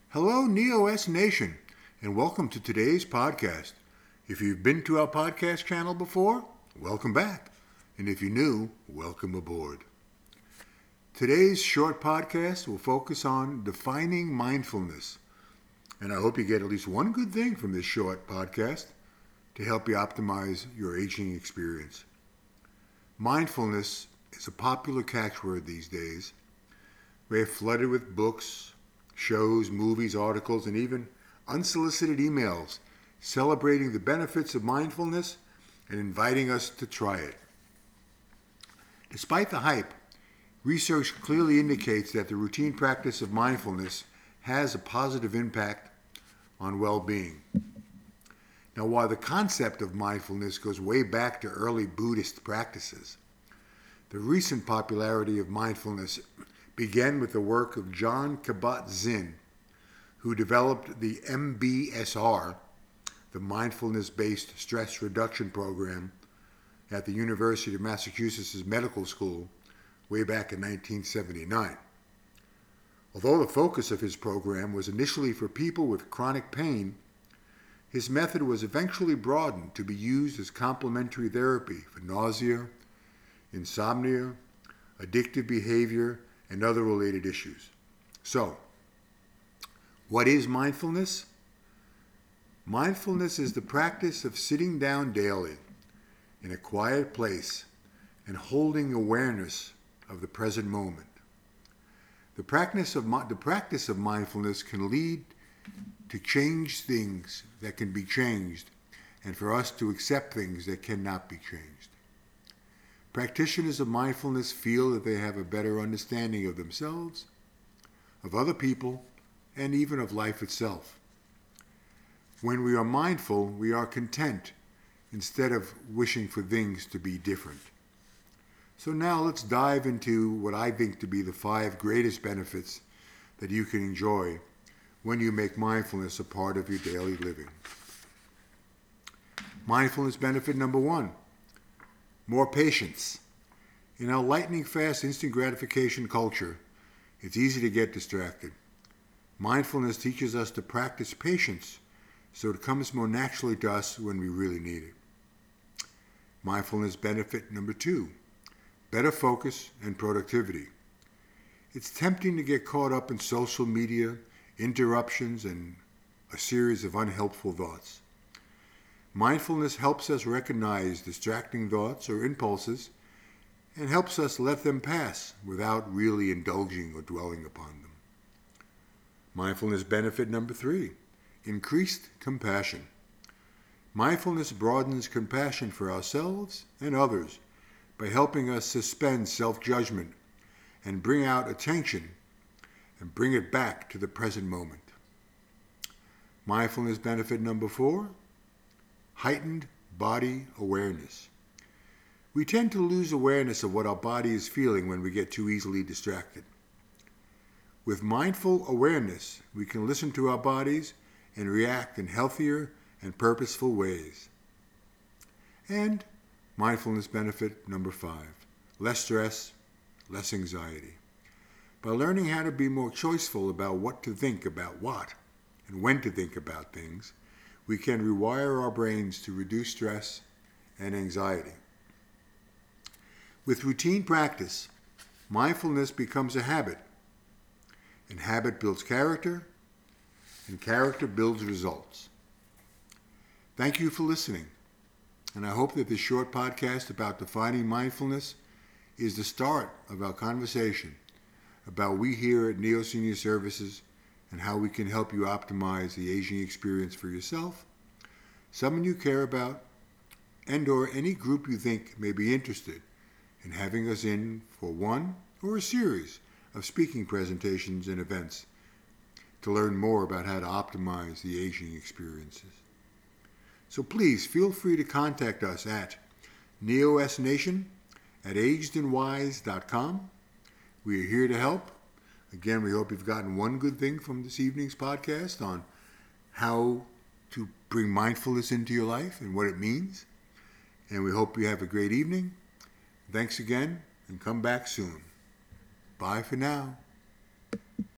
Hello, NeoS Nation, and welcome to today's podcast. If you've been to our podcast channel before, welcome back. And if you're new, welcome aboard. Today's short podcast will focus on defining mindfulness. And I hope you get at least one good thing from this short podcast to help you optimize your aging experience. Mindfulness is a popular catchword these days. We're flooded with books, shows, movies, articles, and even unsolicited emails celebrating the benefits of mindfulness and inviting us to try it. Despite the hype, research clearly indicates that the routine practice of mindfulness has a positive impact on well-being. Now, while the concept of mindfulness goes way back to early Buddhist practices, the recent popularity of mindfulness began with the work of Jon Kabat-Zinn, who developed the MBSR, the Mindfulness-Based Stress Reduction Program, at the University of Massachusetts Medical School way back in 1979. Although the focus of his program was initially for people with chronic pain, his method was eventually broadened to be used as complementary therapy for nausea, insomnia, addictive behavior, and other related issues. So, what is mindfulness? Mindfulness is the practice of sitting down daily in a quiet place and holding awareness of the present moment. The practice of mindfulness can lead to change things that can be changed and for us to accept things that cannot be changed. Practitioners of mindfulness feel that they have a better understanding of themselves, of other people, and even of life itself. When we are mindful, we are content instead of wishing for things to be different. So now let's dive into what I think to be the 5 greatest benefits that you can enjoy when you make mindfulness a part of your daily living. Mindfulness benefit number 1. More patience. In our lightning-fast instant gratification culture, it's easy to get distracted. Mindfulness teaches us to practice patience so it comes more naturally to us when we really need it. Mindfulness benefit number 2. Better focus and productivity. It's tempting to get caught up in social media, interruptions, and a series of unhelpful thoughts. Mindfulness helps us recognize distracting thoughts or impulses and helps us let them pass without really indulging or dwelling upon them. Mindfulness benefit number 3, increased compassion. Mindfulness broadens compassion for ourselves and others by helping us suspend self-judgment and bring out attention and bring it back to the present moment. Mindfulness benefit number 4, heightened body awareness. We tend to lose awareness of what our body is feeling when we get too easily distracted. With mindful awareness, we can listen to our bodies and react in healthier and purposeful ways. And mindfulness benefit number 5, less stress, less anxiety. By learning how to be more choiceful about what to think about what and when to think about things, we can rewire our brains to reduce stress and anxiety. With routine practice, mindfulness becomes a habit, and habit builds character, and character builds results. Thank you for listening, and I hope that this short podcast about defining mindfulness is the start of our conversation about we here at Neo Senior Services and how we can help you optimize the aging experience for yourself, someone you care about, and or any group you think may be interested in having us in for one or a series of speaking presentations and events to learn more about how to optimize the aging experiences. So please feel free to contact us at neosnation@agedandwise.com. We are here to help. Again, we hope you've gotten one good thing from this evening's podcast on how to bring mindfulness into your life and what it means. And we hope you have a great evening. Thanks again, and come back soon. Bye for now.